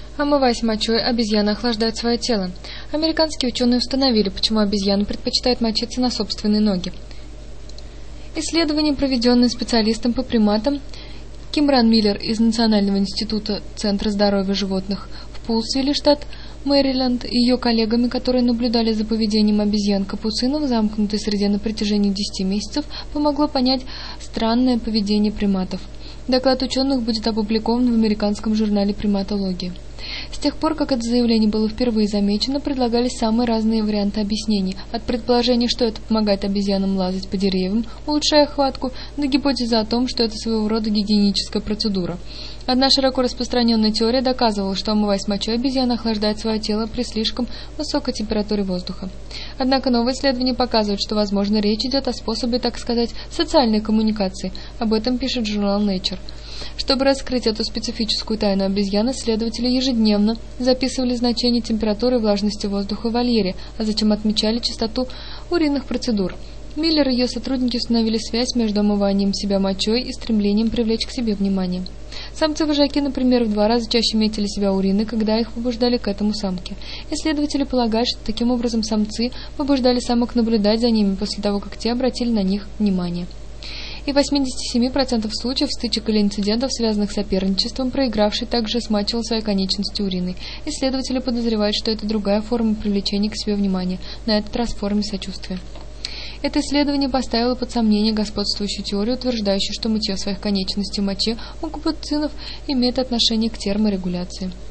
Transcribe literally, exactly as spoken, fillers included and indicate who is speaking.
Speaker 1: Омываясь мочой, обезьяна охлаждает свое тело. Американские ученые установили, почему обезьяны предпочитают мочиться на собственные ноги. Исследование, проведенное специалистом по приматам Кимран Миллер из Национального института Центра здоровья животных в Пулсвилле, штат Мэриленд, и ее коллегами, которые наблюдали за поведением обезьян-капуцинов в замкнутой среде на протяжении десяти месяцев, помогло понять странное поведение приматов. Доклад ученых будет опубликован в американском журнале «Приматология». С тех пор, как это заявление было впервые замечено, предлагались самые разные варианты объяснений, от предположения, что это помогает обезьянам лазать по деревьям, улучшая хватку, до гипотезы о том, что это своего рода гигиеническая процедура. Одна широко распространенная теория доказывала, что, омываясь мочой, обезьяна охлаждает свое тело при слишком высокой температуре воздуха. Однако новые исследования показывают, что, возможно, речь идет о способе, так сказать, социальной коммуникации. Об этом пишет журнал Nature. Чтобы раскрыть эту специфическую тайну обезьян, исследователи ежедневно записывали значение температуры и влажности воздуха в вольере, а затем отмечали частоту уринных процедур. Миллер и ее сотрудники установили связь между омыванием себя мочой и стремлением привлечь к себе внимание. Самцы-вожаки, например, в два раза чаще метили себя урины, когда их побуждали к этому самки. Исследователи полагают, что таким образом самцы побуждали самок наблюдать за ними после того, как те обратили на них внимание. И в восьмидесяти семи процентах случаев стычек или инцидентов, связанных с соперничеством, проигравший также смачивал свои конечности уриной. Исследователи подозревают, что это другая форма привлечения к себе внимания, на этот раз в форме сочувствия. Это исследование поставило под сомнение господствующую теорию, утверждающую, что мытье своих конечностей в моче у капуцинов имеет отношение к терморегуляции.